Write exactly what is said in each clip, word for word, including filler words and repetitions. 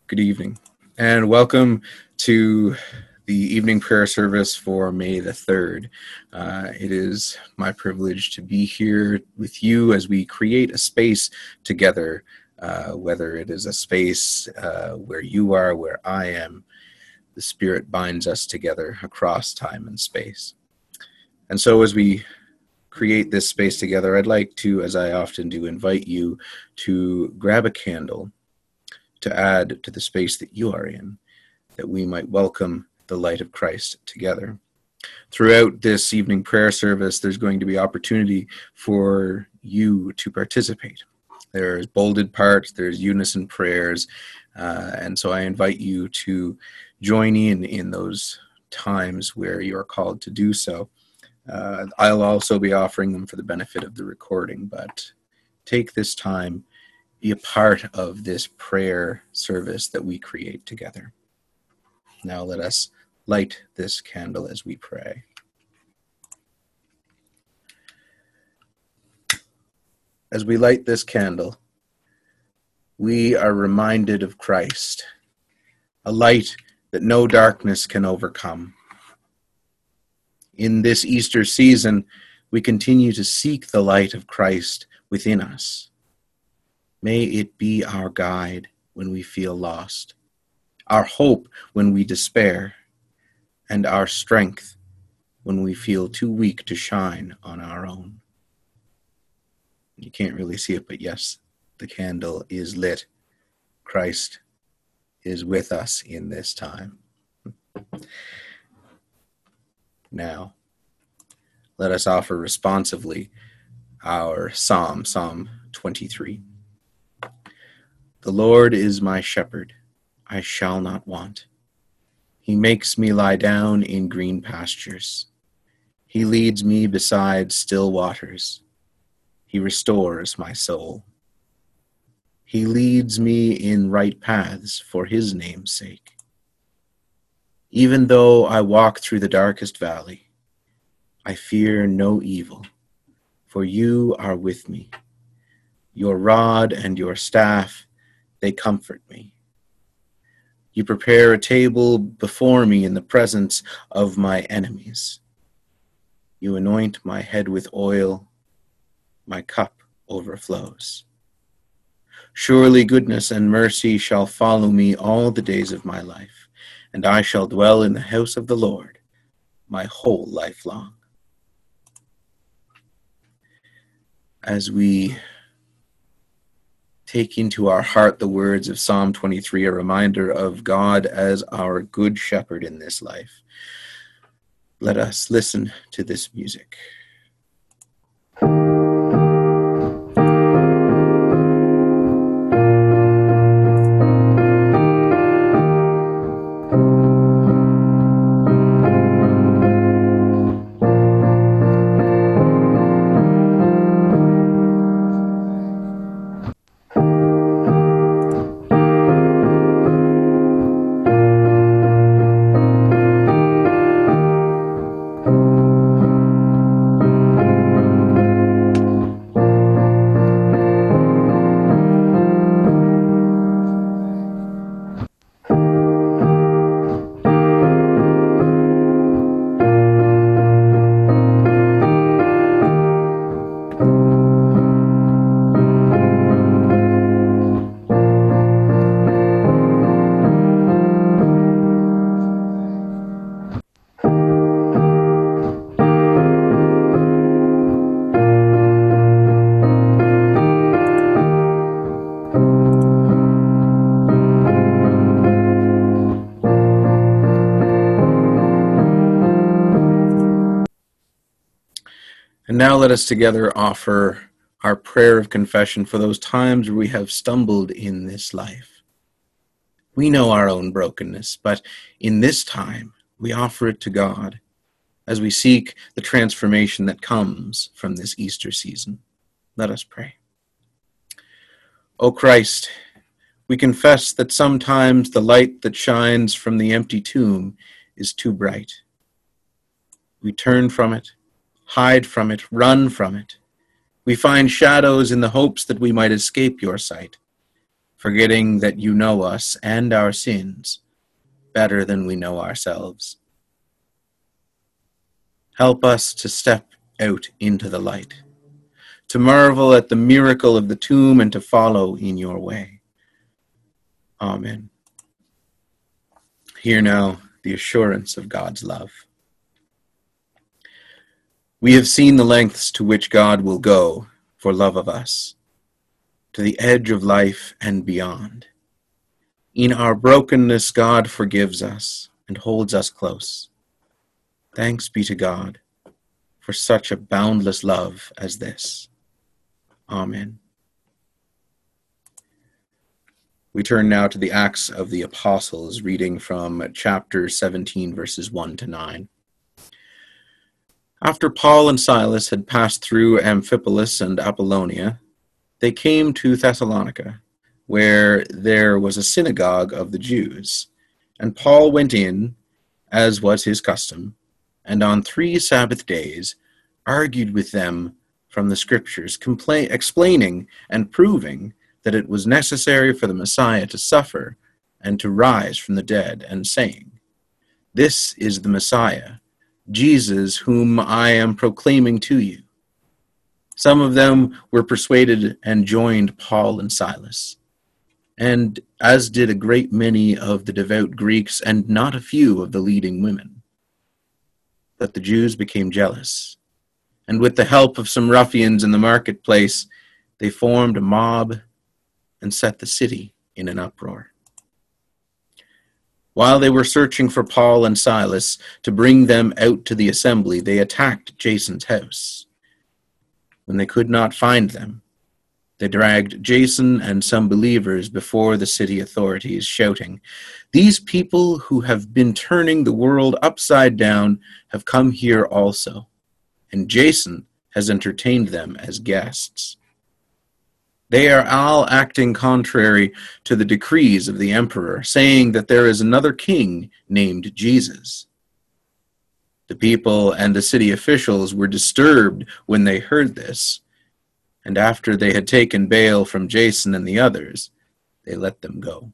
Good evening, and welcome to the evening prayer service for May the third. Uh, it is my privilege to be here with you as we create a space together, uh, whether it is a space uh, where you are, where I am. The Spirit binds us together across time and space. And so as we create this space together, I'd like to, as I often do, invite you to grab a candle to add to the space that you are in, that we might welcome the light of Christ together. Throughout this evening prayer service, there's going to be opportunity for you to participate. There's bolded parts, there's unison prayers, uh, and so I invite you to join in in those times where you are called to do so. Uh, I'll also be offering them for the benefit of the recording, but take this time, be a part of this prayer service that we create together. Now let us light this candle as we pray. As we light this candle, we are reminded of Christ, a light that no darkness can overcome. In this Easter season, we continue to seek the light of Christ within us. May it be our guide when we feel lost, our hope when we despair, and our strength when we feel too weak to shine on our own. You can't really see it, but yes, the candle is lit. Christ is with us in this time. Now, let us offer responsively our psalm, Psalm twenty-three. The Lord is my shepherd, I shall not want. He makes me lie down in green pastures. He leads me beside still waters. He restores my soul. He leads me in right paths for his name's sake. Even though I walk through the darkest valley, I fear no evil, for you are with me. Your rod and your staff, they comfort me. You prepare a table before me in the presence of my enemies. You anoint my head with oil, my cup overflows. Surely goodness and mercy shall follow me all the days of my life, and I shall dwell in the house of the Lord my whole life long. As we take into our heart the words of Psalm twenty-three, a reminder of God as our good shepherd in this life, let us listen to this music. And now let us together offer our prayer of confession for those times where we have stumbled in this life. We know our own brokenness, but in this time, we offer it to God as we seek the transformation that comes from this Easter season. Let us pray. O Christ, we confess that sometimes the light that shines from the empty tomb is too bright. We turn from it, hide from it, run from it. We find shadows in the hopes that we might escape your sight. forgetting that you know us and our sins better than we know ourselves. Help us to step out into the light, to marvel at the miracle of the tomb and to follow in your way. Amen. Hear now the assurance of God's love. We have seen the lengths to which God will go for love of us, to the edge of life and beyond. In our brokenness, God forgives us and holds us close. Thanks be to God for such a boundless love as this. Amen. We turn now to the Acts of the Apostles, reading from chapter seventeen, verses one to nine. After Paul and Silas had passed through Amphipolis and Apollonia, they came to Thessalonica, where there was a synagogue of the Jews. And Paul went in, as was his custom, and on three Sabbath days argued with them from the Scriptures, compla- explaining and proving that it was necessary for the Messiah to suffer and to rise from the dead, and saying, "This is the Messiah, Jesus, whom I am proclaiming to you." Some of them were persuaded and joined Paul and Silas, and as did a great many of the devout Greeks and not a few of the leading women. But the Jews became jealous, and with the help of some ruffians in the marketplace, they formed a mob and set the city in an uproar. While they were searching for Paul and Silas to bring them out to the assembly, they attacked Jason's house. When they could not find them, they dragged Jason and some believers before the city authorities, shouting, "These people who have been turning the world upside down have come here also, and Jason has entertained them as guests. They are all acting contrary to the decrees of the emperor, saying that there is another king named Jesus." The people and the city officials were disturbed when they heard this, and after they had taken bail from Jason and the others, they let them go.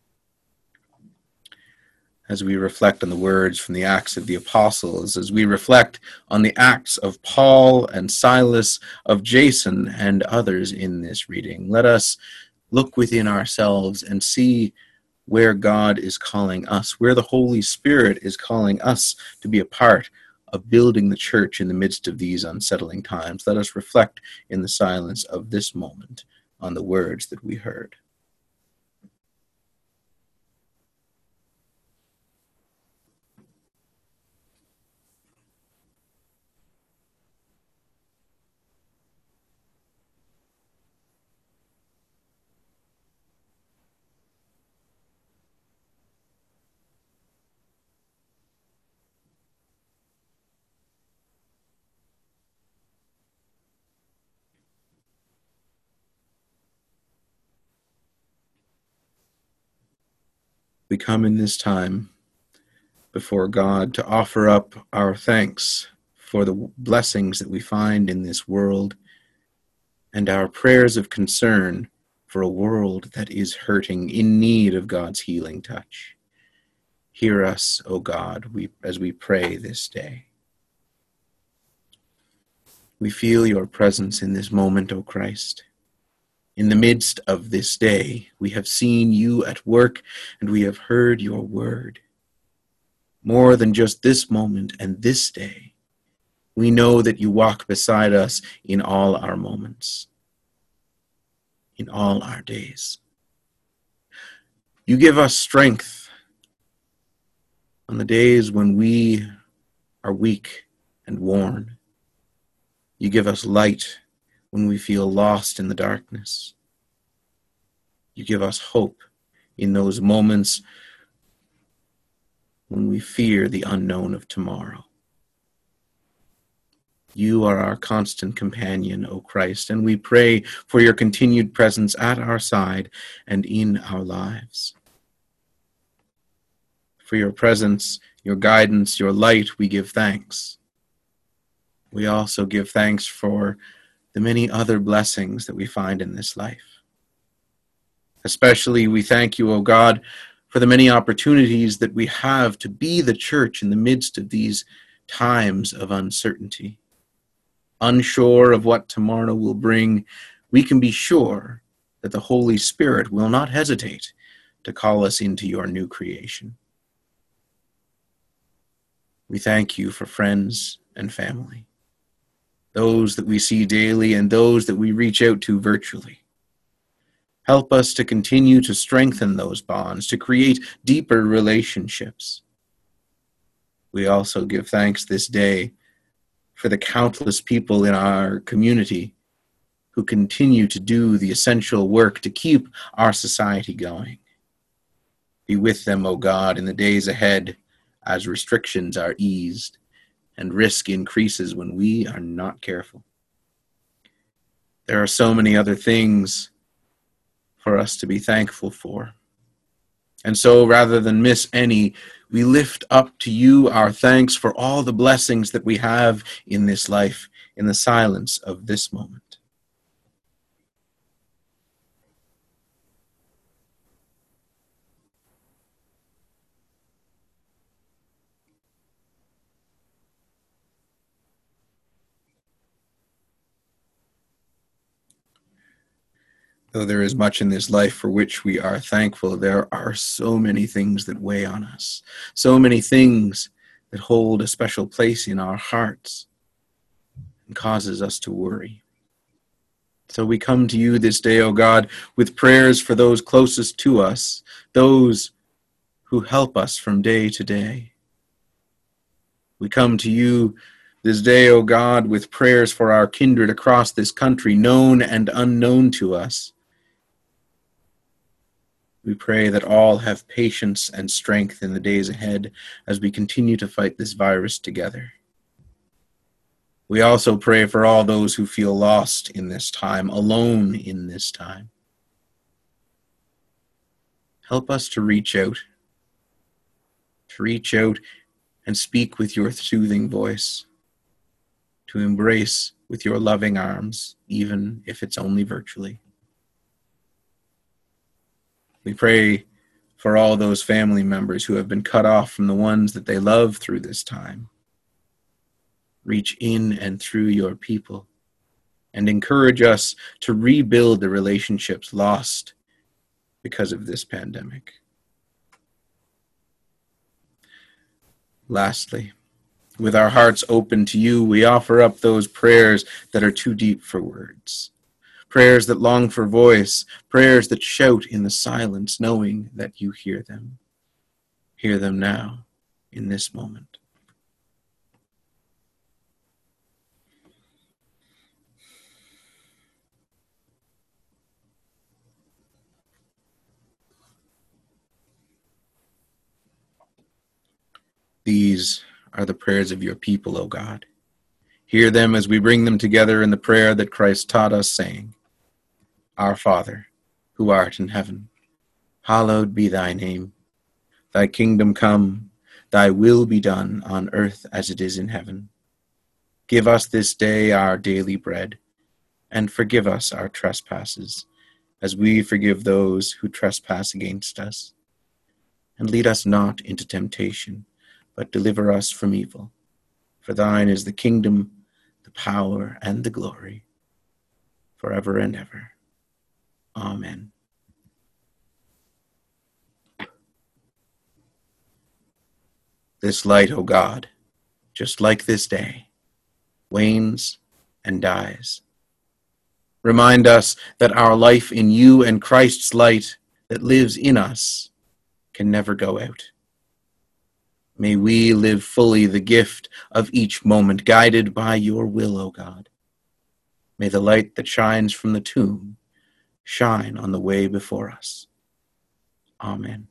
As we reflect on the words from the Acts of the Apostles, as we reflect on the acts of Paul and Silas, of Jason and others in this reading, let us look within ourselves and see where God is calling us, where the Holy Spirit is calling us to be a part of building the church in the midst of these unsettling times. Let us reflect in the silence of this moment on the words that we heard. We come in this time before God to offer up our thanks for the blessings that we find in this world and our prayers of concern for a world that is hurting, in need of God's healing touch. Hear us, O God, we, as we pray this day. We feel your presence in this moment, O Christ. In the midst of this day, we have seen you at work, and we have heard your word. More than just this moment and this day, we know that you walk beside us in all our moments, in all our days. You give us strength on the days when we are weak and worn. You give us light when we feel lost in the darkness. You give us hope in those moments when we fear the unknown of tomorrow. You are our constant companion, O Christ, and we pray for your continued presence at our side and in our lives. For your presence, your guidance, your light, we give thanks. We also give thanks for the many other blessings that we find in this life. Especially we thank you, O God, for the many opportunities that we have to be the church in the midst of these times of uncertainty. Unsure of what tomorrow will bring, we can be sure that the Holy Spirit will not hesitate to call us into your new creation. We thank you for friends and family, those that we see daily and those that we reach out to virtually. Help us to continue to strengthen those bonds, to create deeper relationships. We also give thanks this day for the countless people in our community who continue to do the essential work to keep our society going. Be with them, O God, in the days ahead as restrictions are eased and risk increases when we are not careful. There are so many other things for us to be thankful for. And so rather than miss any, we lift up to you our thanks for all the blessings that we have in this life, in the silence of this moment. Though there is much in this life for which we are thankful, there are so many things that weigh on us, so many things that hold a special place in our hearts and causes us to worry. So we come to you this day, O God, with prayers for those closest to us, those who help us from day to day. We come to you this day, O God, with prayers for our kindred across this country, known and unknown to us. We pray that all have patience and strength in the days ahead as we continue to fight this virus together. We also pray for all those who feel lost in this time, alone in this time. Help us to reach out, to reach out and speak with your soothing voice, to embrace with your loving arms, even if it's only virtually. We pray for all those family members who have been cut off from the ones that they love through this time. Reach in and through your people and encourage us to rebuild the relationships lost because of this pandemic. Lastly, with our hearts open to you, we offer up those prayers that are too deep for words. Prayers that long for voice, prayers that shout in the silence, knowing that you hear them. Hear them now, in this moment. These are the prayers of your people, O God. Hear them as we bring them together in the prayer that Christ taught us, saying, Our Father, who art in heaven, hallowed be thy name. Thy kingdom come, thy will be done on earth as it is in heaven. Give us this day our daily bread, and forgive us our trespasses, as we forgive those who trespass against us. And lead us not into temptation, but deliver us from evil. For thine is the kingdom, the power, and the glory, forever and ever. Amen. This light, O God, just like this day, wanes and dies. Remind us that our life in you and Christ's light that lives in us can never go out. May we live fully the gift of each moment, guided by your will, O God. May the light that shines from the tomb shine on the way before us. Amen.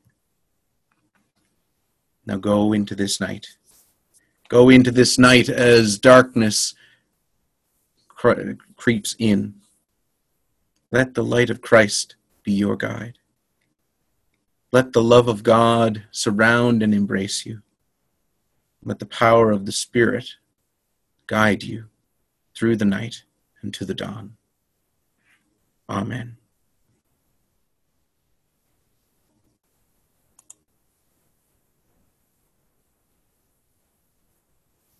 Now go into this night. Go into this night as darkness cre- creeps in. Let the light of Christ be your guide. Let the love of God surround and embrace you. Let the power of the Spirit guide you through the night and to the dawn. Amen.